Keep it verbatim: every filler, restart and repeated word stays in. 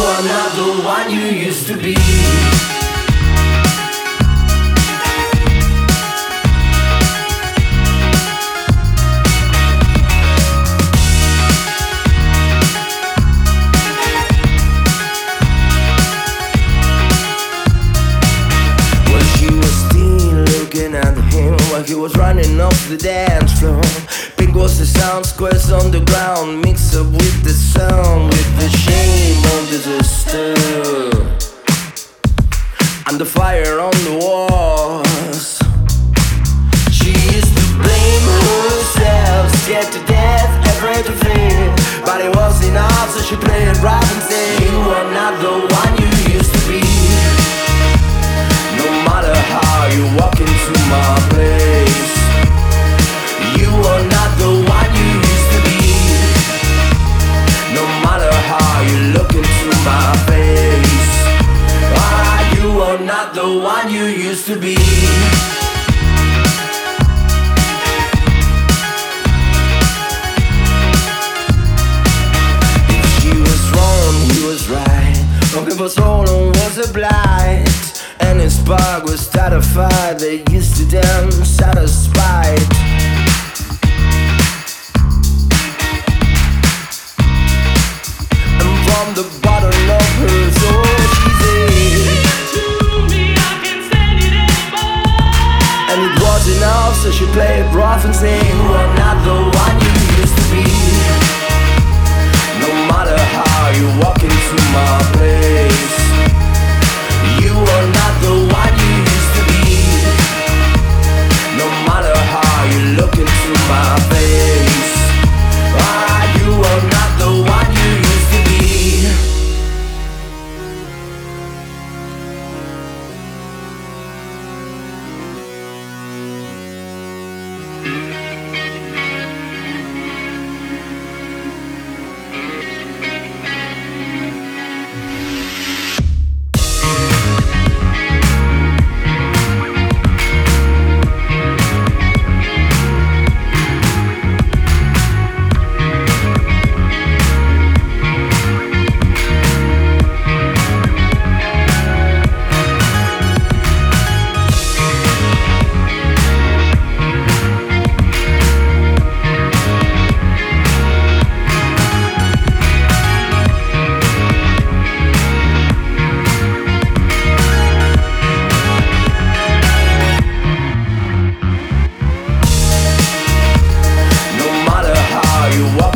are not the one you used to be. At him while he was running off the dance floor. Pink was the sound, squares on the ground, mixed up with the sound, with the shame of disaster, and the fire on the walls. She used to blame herself, scared to death, afraid to fail, but it was enough, so she played rough and said, you are not the one you used to be. No matter how you walk into my place, you are not the one you used to be. No matter how you look into my face, ah, you are not the one you used to be. If she was wrong, he was right. If it was wrong, was a blight. And his spark was started a fire they used to them satisfied. And from the bottom of her soul she said, to me I can't stand it anymore. And it was enough, so she played rough and said, you are not the one you used to be. No matter how you walk into my place, you are not the one you used to be. No matter how you look into my face, ah, you are not the one you used to be. You walk